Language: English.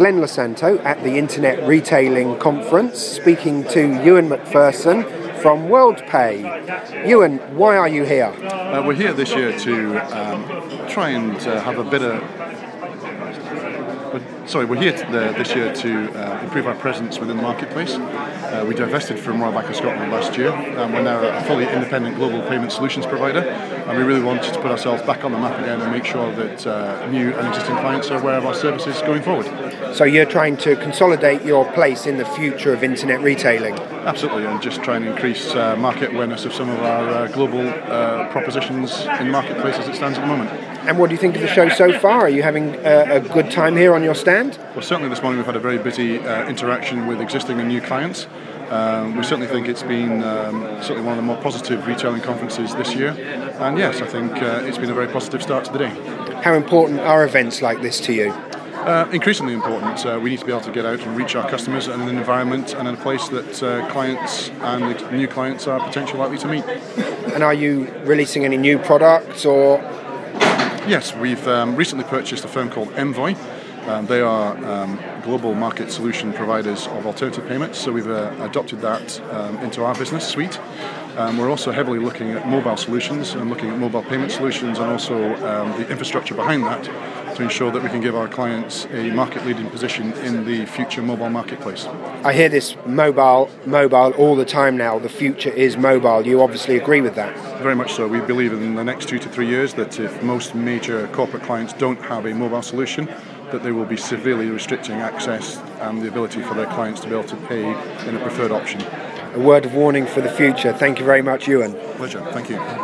Glenn Losanto at the Internet Retailing Conference, speaking to Ewan McPherson from WorldPay. Ewan, why are you here? We're here this year to try and have a bit of... we're here this year to improve our presence within the marketplace. We divested from Royal Bank of Scotland last year, and we're now a fully independent global payment solutions provider, and we really wanted to put ourselves back on the map again and make sure that new and existing clients are aware of our services going forward. So you're trying to consolidate your place in the future of internet retailing? Absolutely, and just try and increase market awareness of some of our global propositions in the marketplace as it stands at the moment. And what do you think of the show so far? Are you having a good time here on your stand? Well, certainly this morning we've had a very busy interaction with existing and new clients. We certainly think it's been certainly one of the more positive retailing conferences this year. And yes, I think it's been a very positive start to the day. How important are events like this to you? Increasingly important. We need to be able to get out and reach our customers in an environment and in a place that clients and new clients are potentially likely to meet. And are you releasing any new products or...? Yes, we've recently purchased a firm called Envoy. They are global market solution providers of alternative payments, so we've adopted that into our business suite. We're also heavily looking at mobile solutions and looking at mobile payment solutions and also the infrastructure behind that to ensure that we can give our clients a market-leading position in the future mobile marketplace. I hear this mobile all the time now. The future is mobile. You obviously agree with that? Very much so. We believe in the next 2 to 3 years that if most major corporate clients don't have a mobile solution, that they will be severely restricting access and the ability for their clients to be able to pay in a preferred option. A word of warning for the future. Thank you very much, Ewan. Pleasure. Thank you.